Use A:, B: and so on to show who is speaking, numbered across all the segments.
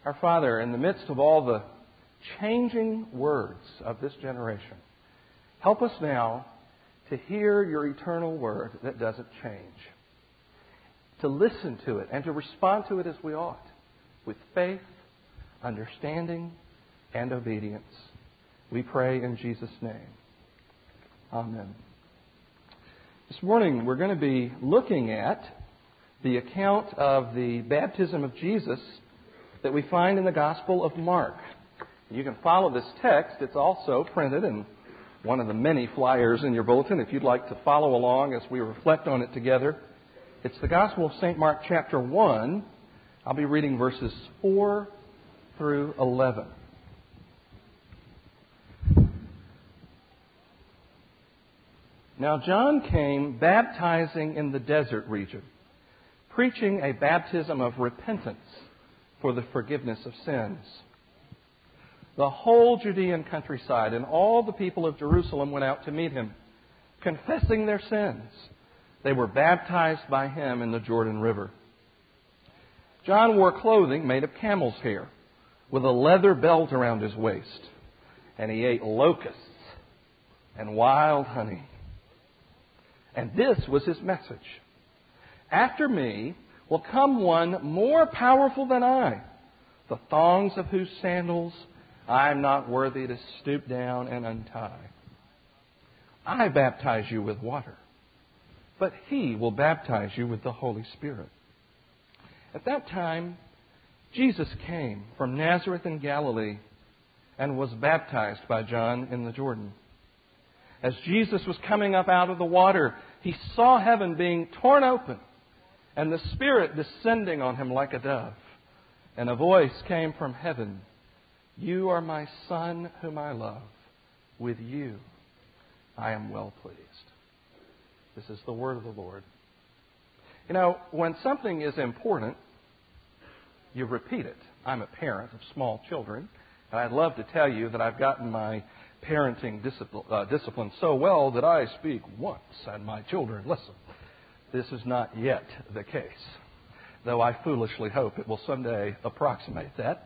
A: Our Father, in the midst of all the changing words of this generation, help us now to hear your eternal word that doesn't change, to listen to it and to respond to it as we ought, with faith, understanding, and obedience. We pray in Jesus' name. Amen. This morning we're going to be looking at the account of the baptism of Jesus that we find in the Gospel of Mark. You can follow this text. It's also printed in one of the many flyers in your bulletin if you'd like to follow along as we reflect on it together. It's the Gospel of St. Mark chapter 1. I'll be reading verses 4 through 11. Now John came baptizing in the desert region, preaching a baptism of repentance for the forgiveness of sins. The whole Judean countryside and all the people of Jerusalem went out to meet him, confessing their sins. They were baptized by him in the Jordan River. John wore clothing made of camel's hair, with a leather belt around his waist, and he ate locusts and wild honey. And this was his message: "After me will come one more powerful than I, the thongs of whose sandals I am not worthy to stoop down and untie. I baptize you with water, but he will baptize you with the Holy Spirit." At that time, Jesus came from Nazareth in Galilee and was baptized by John in the Jordan. As Jesus was coming up out of the water, he saw heaven being torn open and the Spirit descending on him like a dove. And a voice came from heaven, "You are my Son whom I love. With you I am well pleased." This is the word of the Lord. You know, when something is important, you repeat it. I'm a parent of small children, and I'd love to tell you that I've gotten my parenting discipline so well that I speak once and my children listen. This is not yet the case, though I foolishly hope it will someday approximate that.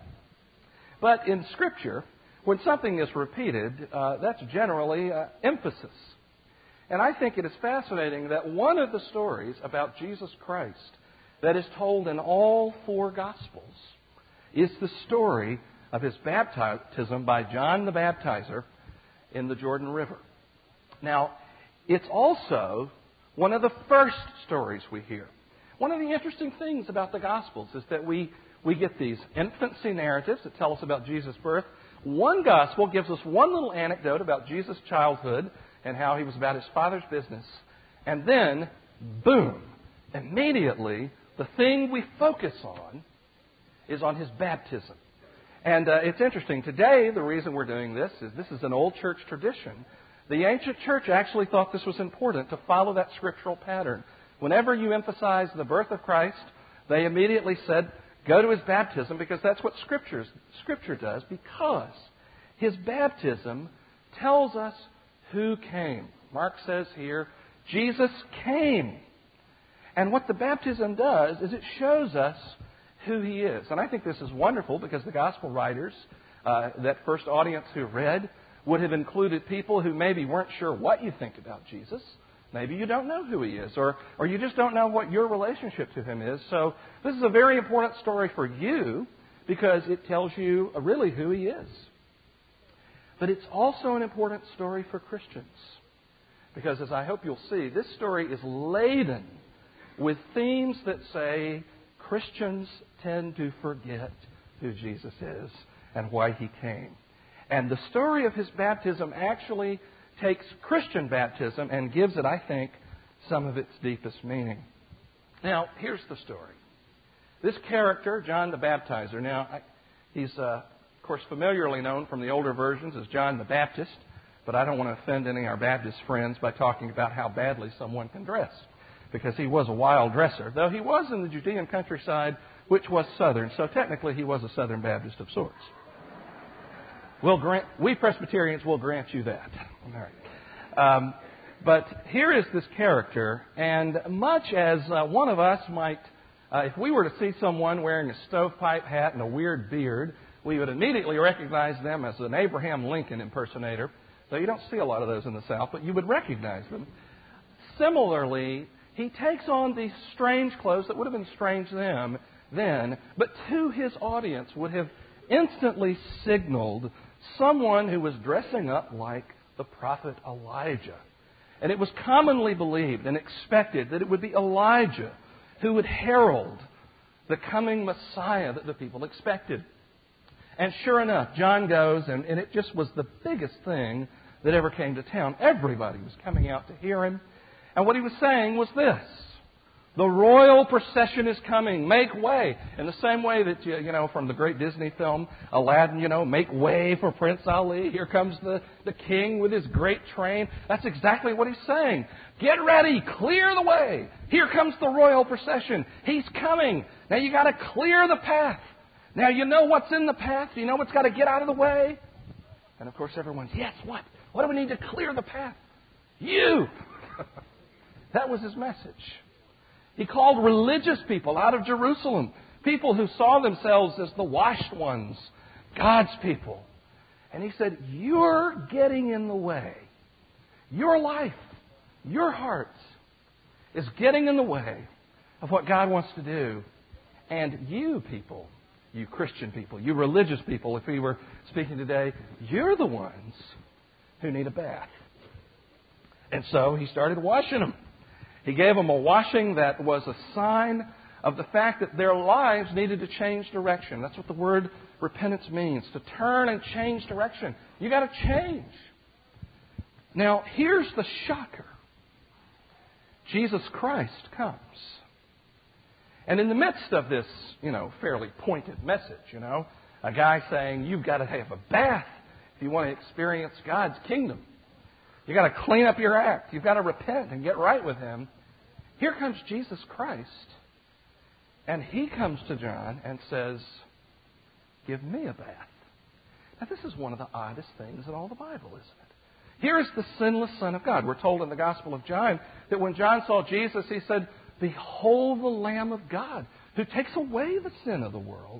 A: But in Scripture, when something is repeated, that's generally emphasis. And I think it is fascinating that one of the stories about Jesus Christ that is told in all four Gospels is the story of his baptism by John the Baptizer in the Jordan River. Now, it's also one of the first stories we hear. One of the interesting things about the Gospels is that we get these infancy narratives that tell us about Jesus' birth. One Gospel gives us one little anecdote about Jesus' childhood and how he was about his father's business. And then, boom, immediately, the thing we focus on is on his baptism. And it's interesting. Today, the reason we're doing this is an old church tradition. The ancient church actually thought this was important to follow that scriptural pattern. Whenever you emphasize the birth of Christ, they immediately said, go to his baptism, because that's what Scripture does, because his baptism tells us who came. Mark says here, Jesus came. And what the baptism does is it shows us who he is. And I think this is wonderful because the gospel writers, that first audience who read, would have included people who maybe weren't sure what you think about Jesus. Maybe you don't know who he is, or you just don't know what your relationship to him is. So this is a very important story for you because it tells you really who he is. But it's also an important story for Christians because, as I hope you'll see, this story is laden with themes that say Christians tend to forget who Jesus is and why he came. And the story of his baptism actually takes Christian baptism and gives it, I think, some of its deepest meaning. Now, here's the story. This character, John the Baptizer, now, he's, of course, familiarly known from the older versions as John the Baptist, but I don't want to offend any of our Baptist friends by talking about how badly someone can dress, because he was a wild dresser, though he was in the Judean countryside, which was southern, so technically he was a Southern Baptist of sorts. We Presbyterians will grant you that. All right. But here is this character, and much as one of us might If we were to see someone wearing a stovepipe hat and a weird beard, we would immediately recognize them as an Abraham Lincoln impersonator. Though you don't see a lot of those in the South, but you would recognize them. Similarly, he takes on these strange clothes that would have been strange to them then, but to his audience would have instantly signaled someone who was dressing up like the prophet Elijah. And it was commonly believed and expected that it would be Elijah who would herald the coming Messiah that the people expected. And sure enough, John goes, and it just was the biggest thing that ever came to town. Everybody was coming out to hear him. And what he was saying was this: the royal procession is coming. Make way. In the same way that, you know, from the great Disney film, Aladdin, you know, make way for Prince Ali. Here comes the king with his great train. That's exactly what he's saying. Get ready. Clear the way. Here comes the royal procession. He's coming. Now you got to clear the path. Now you know what's in the path. You know what's got to get out of the way. And of course everyone's, yes, what? What do we need to clear the path? You. That was his message. He called religious people out of Jerusalem, people who saw themselves as the washed ones, God's people. And he said, you're getting in the way. Your life, your heart is getting in the way of what God wants to do. And you people, you Christian people, you religious people, if we were speaking today, you're the ones who need a bath. And so he started washing them. He gave them a washing that was a sign of the fact that their lives needed to change direction. That's what the word repentance means, to turn and change direction. You got to change. Now, here's the shocker. Jesus Christ comes. And in the midst of this, fairly pointed message, a guy saying, you've got to have a bath if you want to experience God's kingdom. You've got to clean up your act. You've got to repent and get right with Him. Here comes Jesus Christ, and He comes to John and says, give me a bath. Now, this is one of the oddest things in all the Bible, isn't it? Here is the sinless Son of God. We're told in the Gospel of John that when John saw Jesus, he said, behold the Lamb of God who takes away the sin of the world.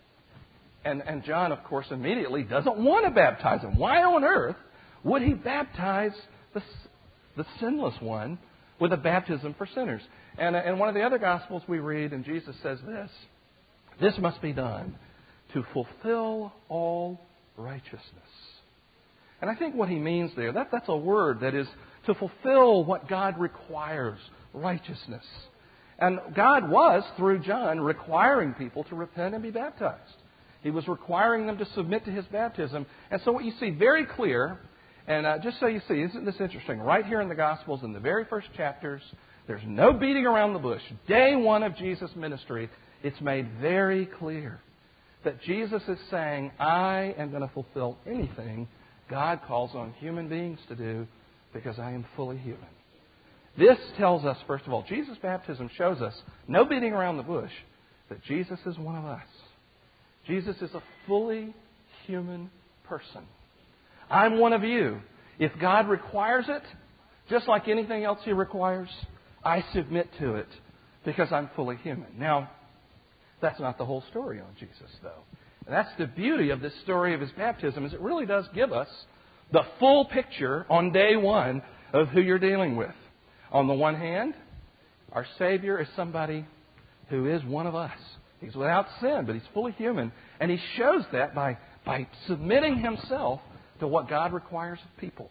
A: And John, of course, immediately doesn't want to baptize him. Why on earth would he baptize the sinless one with a baptism for sinners? And in one of the other Gospels we read, and Jesus says this must be done to fulfill all righteousness. And I think what he means there, that's a word that is to fulfill what God requires, righteousness. And God was, through John, requiring people to repent and be baptized. He was requiring them to submit to His baptism. And so what you see very clear, and just so you see, isn't this interesting? Right here in the Gospels, in the very first chapters, there's no beating around the bush. Day one of Jesus' ministry, it's made very clear that Jesus is saying, I am going to fulfill anything God calls on human beings to do because I am fully human. This tells us, first of all, Jesus' baptism shows us, no beating around the bush, that Jesus is one of us. Jesus is a fully human person. I'm one of you. If God requires it, just like anything else He requires, I submit to it because I'm fully human. Now, that's not the whole story on Jesus, though. And that's the beauty of this story of His baptism, is it really does give us the full picture on day one of who you're dealing with. On the one hand, our Savior is somebody who is one of us. He's without sin, but He's fully human. And He shows that by submitting Himself to what God requires of people.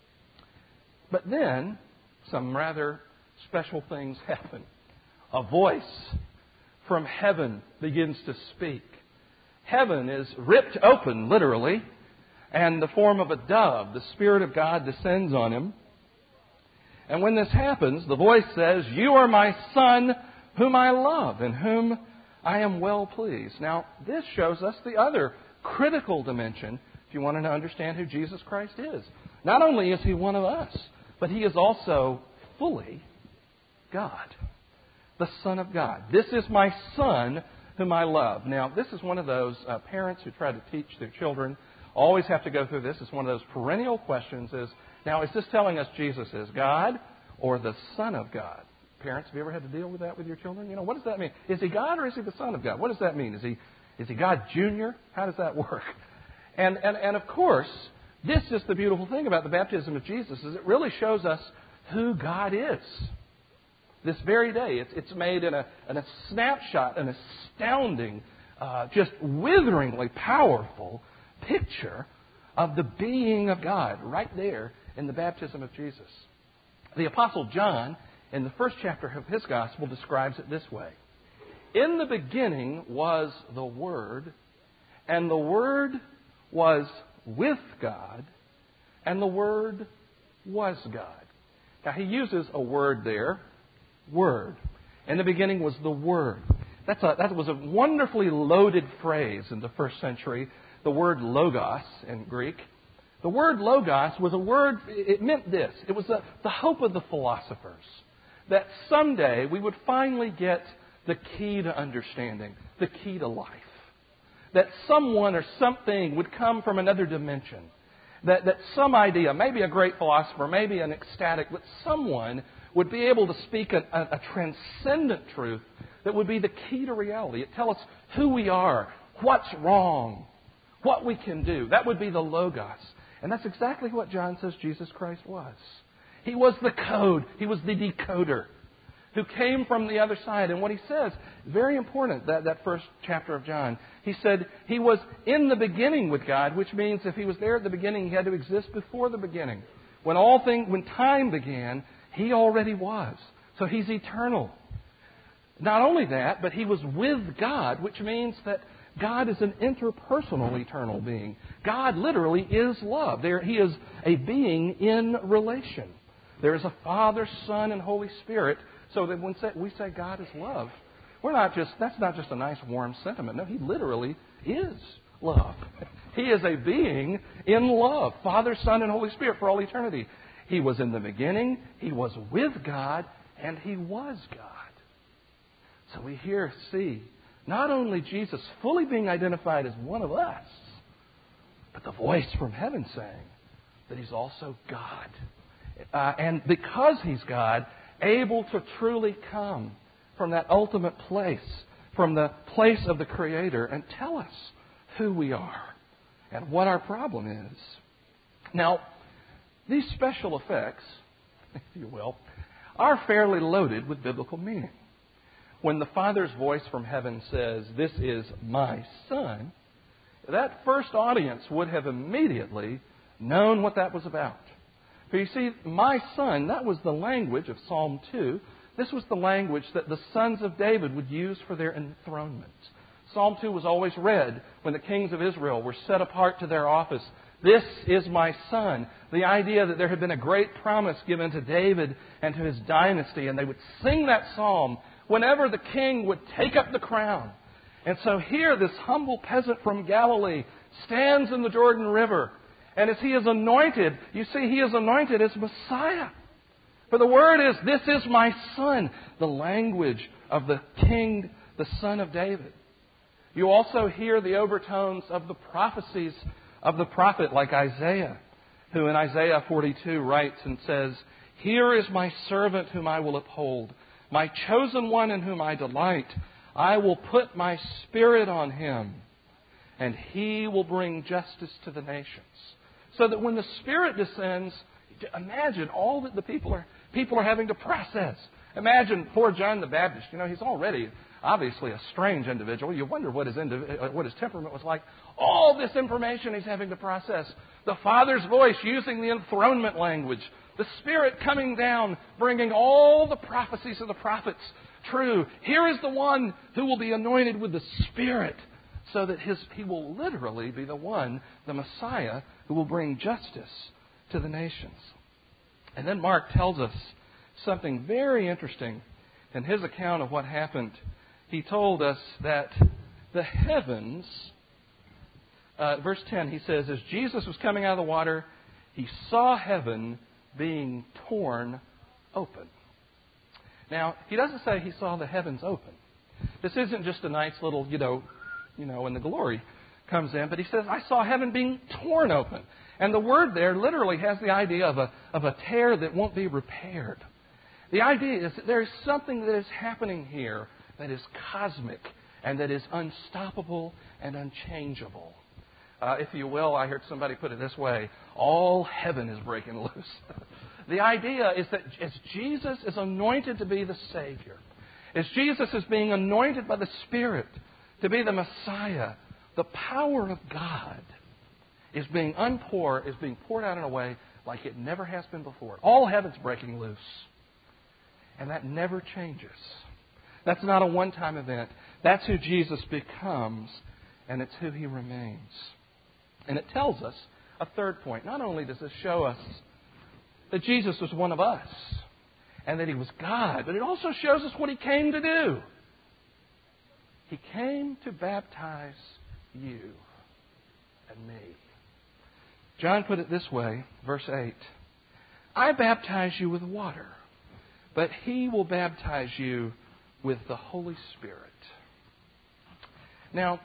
A: But then, some rather special things happen. A voice from heaven begins to speak. Heaven is ripped open, literally, and in the form of a dove, the Spirit of God descends on Him. And when this happens, the voice says, you are my Son, whom I love, and whom I am well pleased. Now, this shows us the other critical dimension, if you want to understand who Jesus Christ is. Not only is He one of us, but He is also fully God, the Son of God. This is my Son, whom I love. Now, this is one of those parents who try to teach their children, always have to go through this. It's one of those perennial questions is, now, is this telling us Jesus is God or the Son of God? Parents, have you ever had to deal with that with your children? What does that mean? Is he God or is he the Son of God? What does that mean? Is he God Jr.? How does that work? And of course, this is the beautiful thing about the baptism of Jesus, is it really shows us who God is. This very day, it's made in a snapshot, an astounding, just witheringly powerful picture of the being of God right there in the baptism of Jesus. The Apostle John, in the first chapter of his Gospel, describes it this way. In the beginning was the Word, and the Word was with God, and the Word was God. Now, he uses a word there, Word. In the beginning was the Word. That was a wonderfully loaded phrase in the first century, the word logos in Greek. The word logos was a word, it meant this. It was the hope of the philosophers, that someday we would finally get the key to understanding, the key to life. That someone or something would come from another dimension. That some idea, maybe a great philosopher, maybe an ecstatic, but someone would be able to speak a transcendent truth that would be the key to reality. It'd tell us who we are, what's wrong, what we can do. That would be the Logos. And that's exactly what John says Jesus Christ was. He was the code. He was the decoder who came from the other side. And what he says, very important, that first chapter of John. He said he was in the beginning with God, which means if he was there at the beginning, he had to exist before the beginning. When time began, he already was. So he's eternal. Not only that, but he was with God, which means that God is an interpersonal eternal being. God literally is love. He is a being in relation. There is a Father, Son, and Holy Spirit. So that when we say God is love, that's not just a nice warm sentiment. No, He literally is love. He is a being in love. Father, Son, and Holy Spirit for all eternity. He was in the beginning, He was with God, and He was God. So we here see not only Jesus fully being identified as one of us, but the voice from heaven saying that He's also God. And because He's God, able to truly come from that ultimate place, from the place of the Creator, and tell us who we are and what our problem is. Now, these special effects, if you will, are fairly loaded with biblical meaning. When the Father's voice from heaven says, "This is my Son," that first audience would have immediately known what that was about. But you see, my Son, that was the language of Psalm 2. This was the language that the sons of David would use for their enthronement. Psalm 2 was always read when the kings of Israel were set apart to their office. This is my Son. The idea that there had been a great promise given to David and to his dynasty, and they would sing that psalm whenever the king would take up the crown. And so here, this humble peasant from Galilee stands in the Jordan River. And as he is anointed, you see, he is anointed as Messiah. For the word is, "This is my Son," the language of the King, the Son of David. You also hear the overtones of the prophecies of the prophet like Isaiah, who in Isaiah 42 writes and says, "Here is my servant whom I will uphold, my chosen one in whom I delight. I will put my Spirit on him, and he will bring justice to the nations." So that when the Spirit descends, imagine all that the people are having to process. Imagine poor John the Baptist. He's already obviously a strange individual. You wonder what his temperament was like. All this information he's having to process. The Father's voice using the enthronement language. The Spirit coming down, bringing all the prophecies of the prophets true. Here is the one who will be anointed with the Spirit, so that he will literally be the one, the Messiah, who will bring justice to the nations. And then Mark tells us something very interesting in his account of what happened. He told us that the heavens, verse 10, he says, as Jesus was coming out of the water, he saw heaven being torn open. Now, he doesn't say he saw the heavens open. This isn't just a nice little, when the glory comes in, but he says, I saw heaven being torn open. And the word there literally has the idea of a tear that won't be repaired. The idea is that there is something that is happening here that is cosmic and that is unstoppable and unchangeable. If you will, I heard somebody put it this way: all heaven is breaking loose. The idea is that as Jesus is anointed to be the Savior, as Jesus is being anointed by the Spirit to be the Messiah, the power of God is being poured out in a way like it never has been before. All heaven's breaking loose. And that never changes. That's not a one-time event. That's who Jesus becomes, and it's who He remains. And it tells us a third point. Not only does this show us that Jesus was one of us and that He was God, but it also shows us what He came to do. He came to baptize you and me. John put it this way, verse 8. I baptize you with water, but He will baptize you with the Holy Spirit. Now,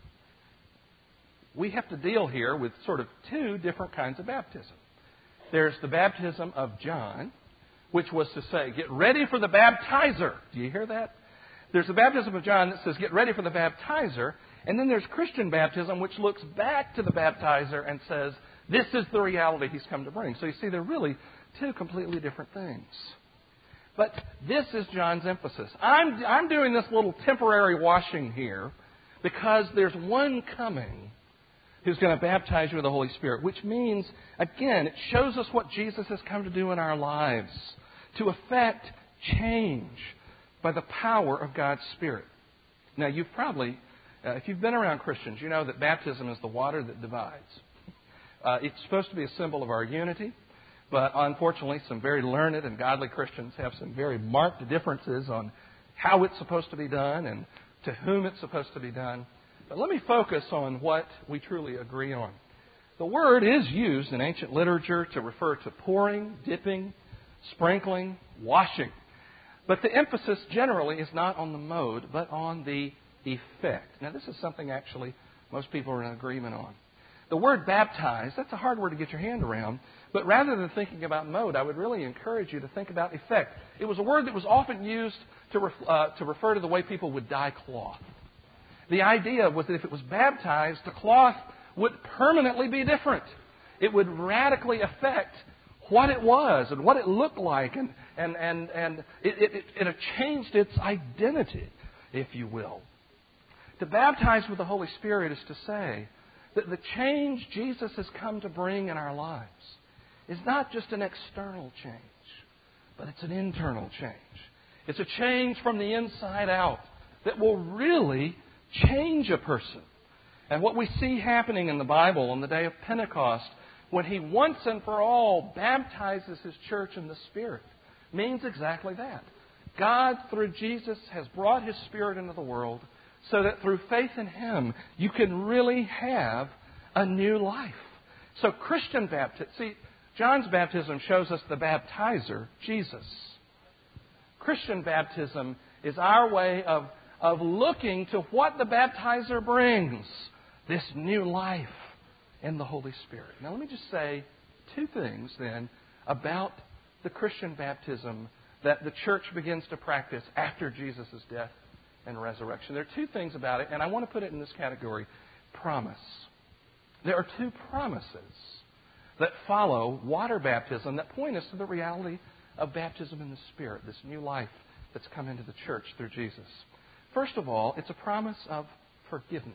A: we have to deal here with sort of two different kinds of baptism. There's the baptism of John, which was to say, get ready for the baptizer. Do you hear that? There's the baptism of John that says, get ready for the baptizer. And then there's Christian baptism, which looks back to the baptizer and says, this is the reality He's come to bring. So you see, they're really two completely different things. But this is John's emphasis. I'm doing this little temporary washing here because there's one coming who's going to baptize you with the Holy Spirit, which means, again, it shows us what Jesus has come to do in our lives, to effect change by the power of God's Spirit. Now, you've probably, if you've been around Christians, you know that baptism is the water that divides. It's supposed to be a symbol of our unity, but unfortunately, some very learned and godly Christians have some very marked differences on how it's supposed to be done and to whom it's supposed to be done. But let me focus on what we truly agree on. The word is used in ancient literature to refer to pouring, dipping, sprinkling, washing. But the emphasis generally is not on the mode, but on the effect. Now, this is something actually most people are in agreement on. The word baptize, that's a hard word to get your hand around, but rather than thinking about mode, I would really encourage you to think about effect. It was a word that was often used to refer to the way people would dye cloth. The idea was that if it was baptized, the cloth would permanently be different. It would radically affect what it was and what it looked like, and it changed its identity, if you will. To baptize with the Holy Spirit is to say that the change Jesus has come to bring in our lives is not just an external change, but it's an internal change. It's a change from the inside out that will really change a person. And what we see happening in the Bible on the day of Pentecost, when He once and for all baptizes His church in the Spirit, means exactly that. God, through Jesus, has brought His Spirit into the world so that through faith in Him, you can really have a new life. So Christian baptism, see, John's baptism shows us the baptizer, Jesus. Christian baptism is our way of looking to what the baptizer brings, this new life in the Holy Spirit. Now let me just say two things then about the Christian baptism that the church begins to practice after Jesus' death and resurrection. There are two things about it, and I want to put it in this category: promise. There are two promises that follow water baptism that point us to the reality of baptism in the Spirit, this new life that's come into the church through Jesus. First of all, it's a promise of forgiveness.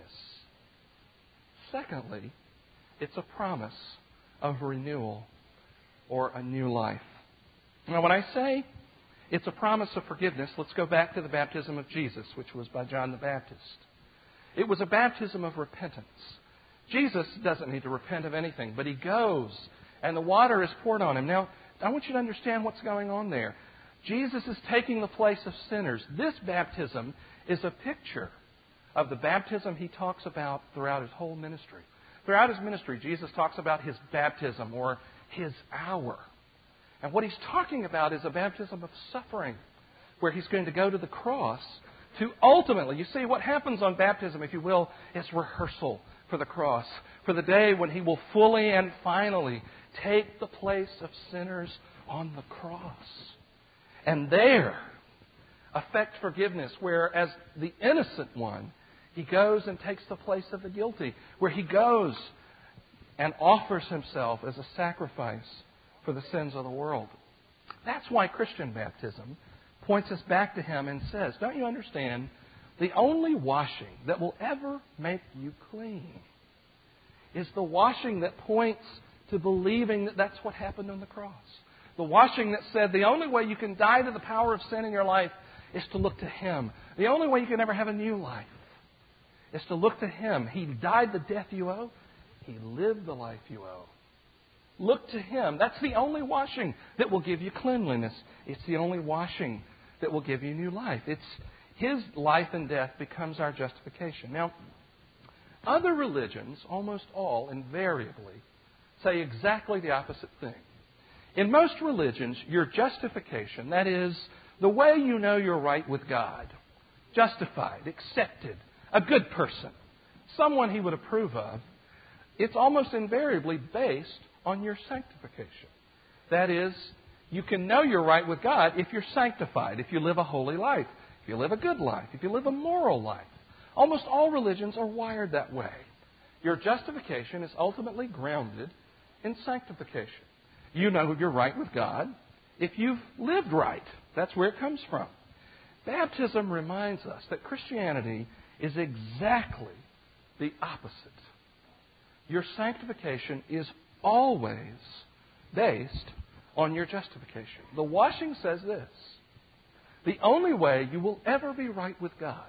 A: Secondly, it's a promise of renewal or a new life. Now, when I say it's a promise of forgiveness, let's go back to the baptism of Jesus, which was by John the Baptist. It was a baptism of repentance. Jesus doesn't need to repent of anything, but He goes and the water is poured on Him. Now, I want you to understand what's going on there. Jesus is taking the place of sinners. This baptism is a picture of the baptism He talks about throughout His whole ministry. Throughout His ministry, Jesus talks about His baptism or His hour. And what He's talking about is a baptism of suffering, where He's going to go to the cross to ultimately, you see, what happens on baptism, if you will, is rehearsal for the cross, for the day when He will fully and finally take the place of sinners on the cross. and there effect forgiveness, where as the innocent one, He goes and takes the place of the guilty, where He goes and offers Himself as a sacrifice for the sins of the world. That's why Christian baptism points us back to Him and says, don't you understand? The only washing that will ever make you clean is the washing that points to believing that that's what happened on the cross. The washing that said the only way you can die to the power of sin in your life is to look to Him. The only way you can ever have a new life is to look to Him. He died the death you owe. He lived the life you owe. Look to Him. That's the only washing that will give you cleanliness. It's the only washing that will give you new life. It's His life and death becomes our justification. Now, other religions, almost all, invariably, say exactly the opposite thing. In most religions, your justification, that is, the way you know you're right with God, justified, accepted, a good person, someone He would approve of, it's almost invariably based on your sanctification. That is, you can know you're right with God if you're sanctified, if you live a holy life, if you live a good life, if you live a moral life. Almost all religions are wired that way. Your justification is ultimately grounded in sanctification. You know you're right with God if you've lived right. That's where it comes from. Baptism reminds us that Christianity is exactly the opposite. Your sanctification is always based on your justification. The washing says this: the only way you will ever be right with God,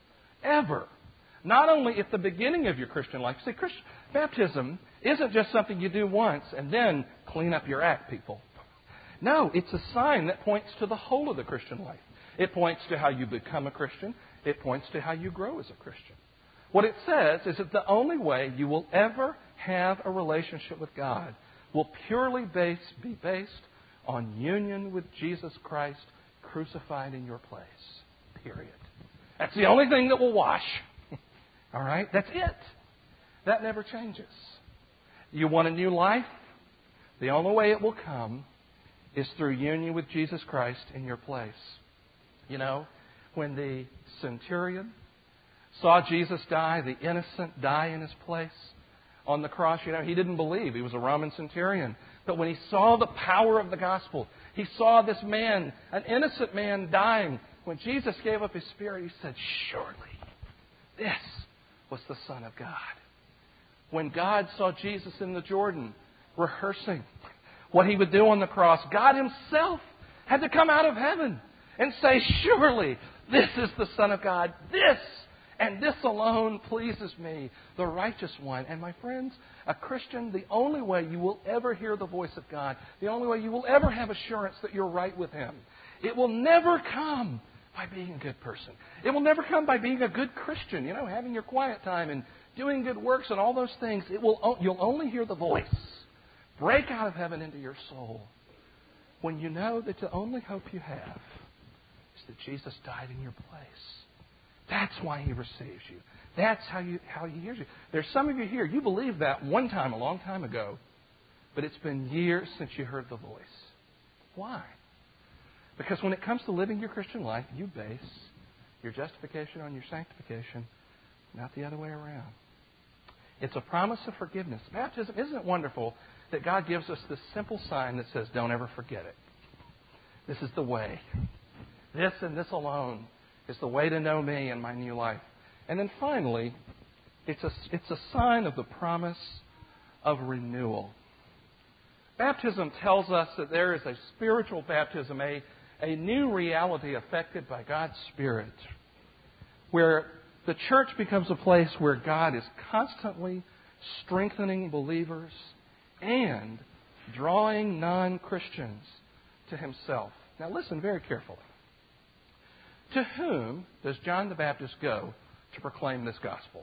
A: ever, not only at the beginning of your Christian life. See, baptism isn't just something you do once and then clean up your act, people. No, it's a sign that points to the whole of the Christian life. It points to how you become a Christian. It points to how you grow as a Christian. What it says is that the only way you will ever have a relationship with God will purely be based on union with Jesus Christ crucified in your place. Period. That's the only thing that will wash. All right? That's it. That never changes. You want a new life? The only way it will come is through union with Jesus Christ in your place. You know, when the centurion saw Jesus die, the innocent die in His place on the cross, you know, he didn't believe. He was a Roman centurion. But when he saw the power of the gospel, he saw this man, an innocent man, dying. When Jesus gave up His spirit, he said, surely this was the Son of God. When God saw Jesus in the Jordan rehearsing what He would do on the cross, God Himself had to come out of heaven and say, surely this is the Son of God. This and this alone pleases me, the righteous one. And my friends, a Christian, the only way you will ever hear the voice of God, the only way you will ever have assurance that you're right with Him, it will never come by being a good person. It will never come by being a good Christian, you know, having your quiet time and doing good works and all those things. You'll only hear the voice break out of heaven into your soul when you know that the only hope you have is that Jesus died in your place. That's why He receives you. That's how He hears you. There's some of you here, you believed that one time, a long time ago, but it's been years since you heard the voice. Why? Because when it comes to living your Christian life, you base your justification on your sanctification, not the other way around. It's a promise of forgiveness. Baptism, isn't it wonderful that God gives us this simple sign that says, don't ever forget it. This is the way. This and this alone is the way to know me and my new life. And then finally, it's a sign of the promise of renewal. Baptism tells us that there is a spiritual baptism, a new reality affected by God's Spirit, where the church becomes a place where God is constantly strengthening believers and drawing non-Christians to Himself. Now listen very carefully. To whom does John the Baptist go to proclaim this gospel?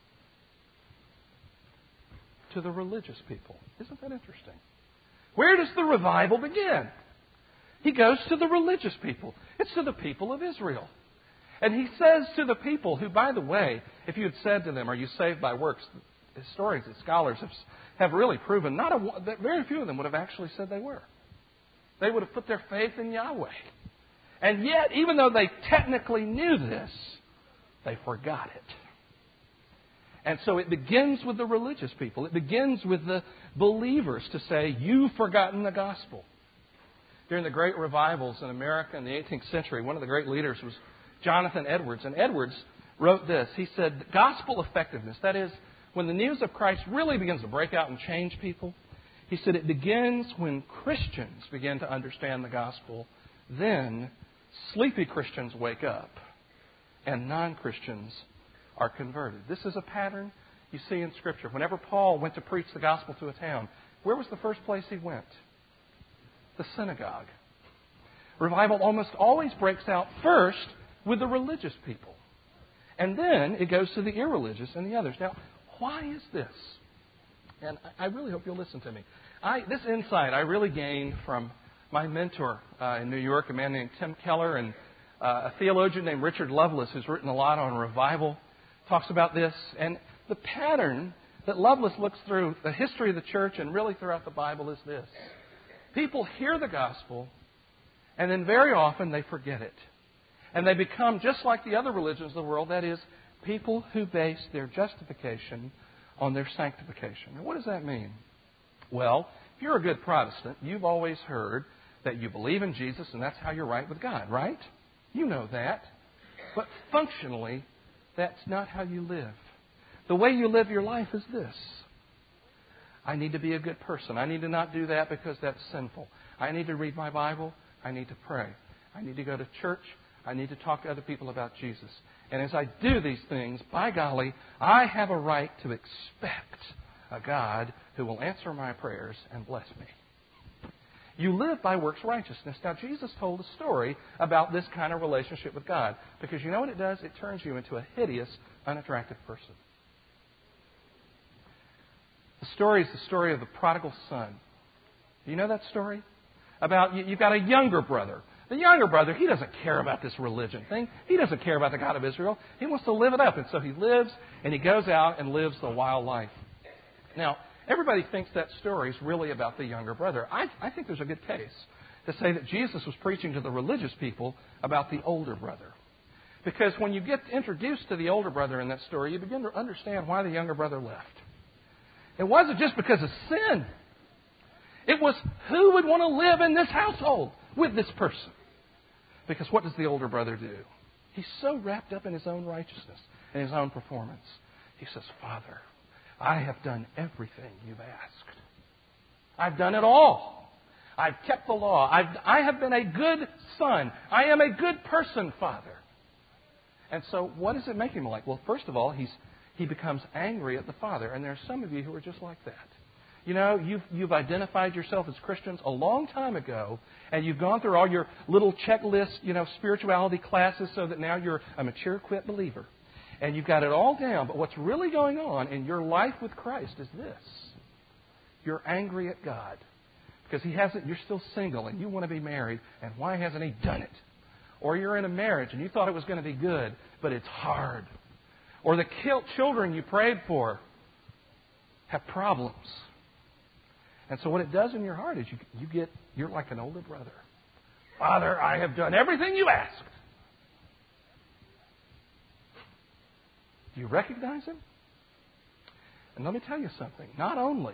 A: To the religious people. Isn't that interesting? Where does the revival begin? He goes to the religious people. It's to the people of Israel. And He says to the people who, by the way, if you had said to them, are you saved by works? Historians and scholars have really proven that very few of them would have actually said they were. They would have put their faith in Yahweh. And yet, even though they technically knew this, they forgot it. And so it begins with the religious people. It begins with the believers to say, you've forgotten the gospel. During the great revivals in America in the 18th century, one of the great leaders was Jonathan Edwards. And Edwards wrote this. He said, gospel effectiveness, that is, when the news of Christ really begins to break out and change people, he said it begins when Christians begin to understand the gospel. Then sleepy Christians wake up and non-Christians are converted. This is a pattern you see in Scripture. Whenever Paul went to preach the gospel to a town, where was the first place he went? The synagogue. Revival almost always breaks out first with the religious people. And then it goes to the irreligious and the others. Now, why is this? And I really hope you'll listen to me. This insight I really gained from my mentor in New York, a man named Tim Keller, and a theologian named Richard Lovelace, who's written a lot on revival, talks about this. And the pattern that Lovelace looks through the history of the church and really throughout the Bible is this. People hear the gospel, and then very often they forget it. And they become just like the other religions of the world, that is, people who base their justification on their sanctification. Now, what does that mean? Well, if you're a good Protestant, you've always heard that you believe in Jesus and that's how you're right with God, right? You know that. But functionally, that's not how you live. The way you live your life is this. I need to be a good person. I need to not do that because that's sinful. I need to read my Bible. I need to pray. I need to go to church. I need to talk to other people about Jesus. And as I do these things, by golly, I have a right to expect a God who will answer my prayers and bless me. You live by works righteousness. Now, Jesus told a story about this kind of relationship with God. Because you know what it does? It turns you into a hideous, unattractive person. The story is the story of the prodigal son. Do you know that story? About you've got a younger brother. The younger brother, he doesn't care about this religion thing. He doesn't care about the God of Israel. He wants to live it up. And so he lives and he goes out and lives the wild life. Now, everybody thinks that story is really about the younger brother. I think there's a good case to say that Jesus was preaching to the religious people about the older brother. Because when you get introduced to the older brother in that story, you begin to understand why the younger brother left. It wasn't just because of sin. It was who would want to live in this household with this person. Because what does the older brother do? He's so wrapped up in his own righteousness and his own performance. He says, Father, I have done everything you've asked. I've done it all. I've kept the law. I have been a good son. I am a good person, Father. And so what does it make him like? Well, first of all, he becomes angry at the Father. And there are some of you who are just like that. You know, you've identified yourself as Christians a long time ago, and you've gone through all your little checklist, spirituality classes so that now you're a mature, quit believer. And you've got it all down. But what's really going on in your life with Christ is this. You're angry at God because He hasn't, you're still single and you want to be married, and why hasn't He done it? Or you're in a marriage and you thought it was going to be good, but it's hard. Or the children you prayed for have problems. And so what it does in your heart is you're like an older brother. Father, I have done everything you asked. Do you recognize Him? And let me tell you something. Not only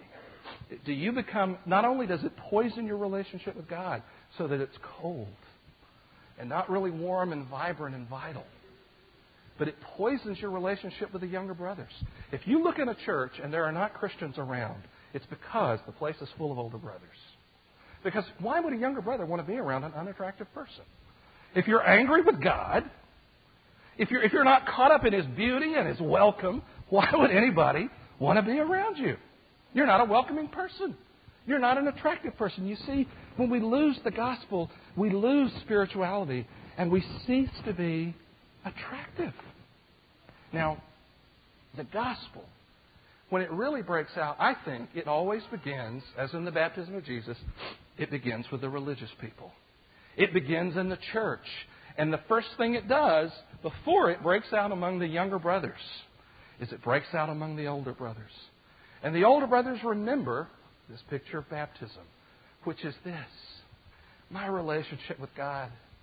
A: does it poison your relationship with God so that it's cold and not really warm and vibrant and vital, but it poisons your relationship with the younger brothers. If you look in a church and there are not Christians around, it's because the place is full of older brothers. Because why would a younger brother want to be around an unattractive person? If you're angry with God, if you're not caught up in His beauty and His welcome, why would anybody want to be around you? You're not a welcoming person. You're not an attractive person. You see, when we lose the gospel, we lose spirituality and we cease to be attractive. Now, the gospel, when it really breaks out, I think it always begins, as in the baptism of Jesus, it begins with the religious people. It begins in the church. And the first thing it does, before it breaks out among the younger brothers, is it breaks out among the older brothers. And the older brothers remember this picture of baptism, which is this. My relationship with God,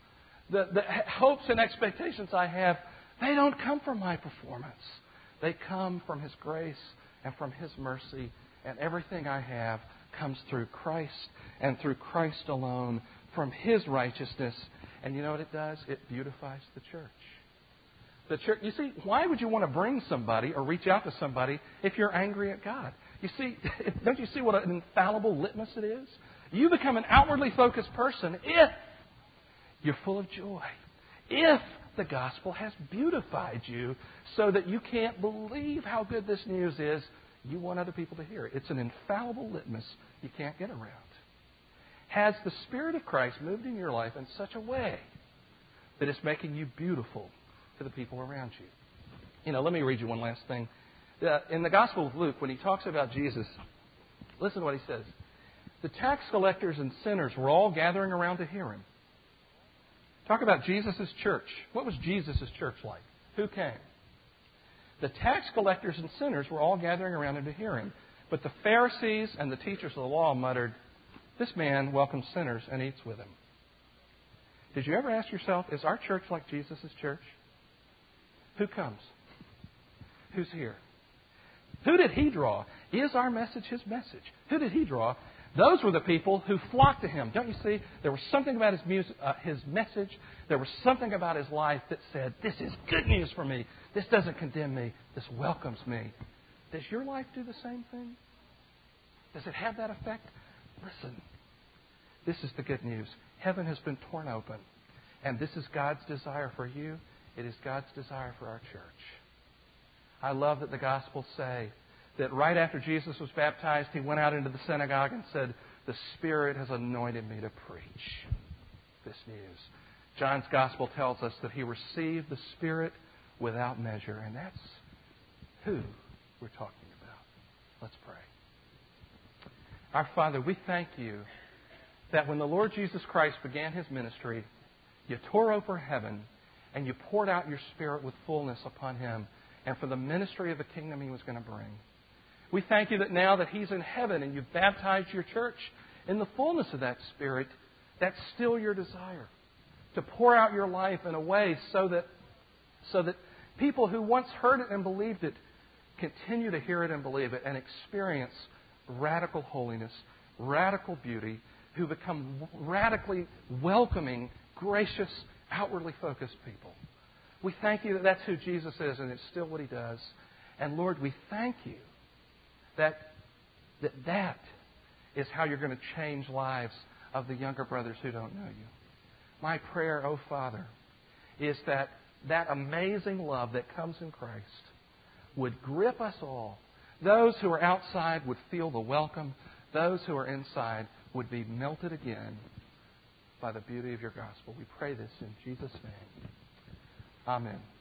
A: the hopes and expectations I have, they don't come from my performance. They come from His grace and from His mercy. And everything I have comes through Christ and through Christ alone, from His righteousness. And you know what it does? It beautifies the church. The church. You see, why would you want to bring somebody or reach out to somebody if you're angry at God? You see, don't you see what an infallible litmus it is? You become an outwardly focused person if you're full of joy. If the gospel has beautified you so that you can't believe how good this news is, you want other people to hear it. It's an infallible litmus you can't get around. Has the Spirit of Christ moved in your life in such a way that it's making you beautiful to the people around you? You know, let me read you one last thing. In the Gospel of Luke, when he talks about Jesus, listen to what he says. The tax collectors and sinners were all gathering around to hear him. Talk about Jesus' church. What was Jesus' church like? Who came? The tax collectors and sinners were all gathering around him to hear him. But the Pharisees and the teachers of the law muttered, "This man welcomes sinners and eats with them." Did you ever ask yourself, is our church like Jesus' church? Who comes? Who's here? Who did He draw? Is our message His message? Who did He draw? Those were the people who flocked to Him. Don't you see? There was something about His message. There was something about His life that said, this is good news for me. This doesn't condemn me. This welcomes me. Does your life do the same thing? Does it have that effect? Listen, this is the good news. Heaven has been torn open. And this is God's desire for you. It is God's desire for our church. I love that the Gospels say that right after Jesus was baptized, He went out into the synagogue and said, "The Spirit has anointed me to preach this news." John's Gospel tells us that he received the Spirit without measure. And that's who we're talking about. Let's pray. Our Father, we thank You that when the Lord Jesus Christ began His ministry, You tore open heaven and You poured out Your Spirit with fullness upon Him and for the ministry of the kingdom He was going to bring. We thank You that now that He's in heaven and You've baptized Your church in the fullness of that Spirit, that's still Your desire. To pour out Your life in a way so that people who once heard it and believed it continue to hear it and believe it and experience radical holiness, radical beauty, who become radically welcoming, gracious, outwardly focused people. We thank You that that's who Jesus is and it's still what He does. And Lord, we thank You that is how You're going to change lives of the younger brothers who don't know You. My prayer, oh Father, is that amazing love that comes in Christ would grip us all. Those who are outside would feel the welcome. Those who are inside would be melted again by the beauty of Your gospel. We pray this in Jesus' name. Amen.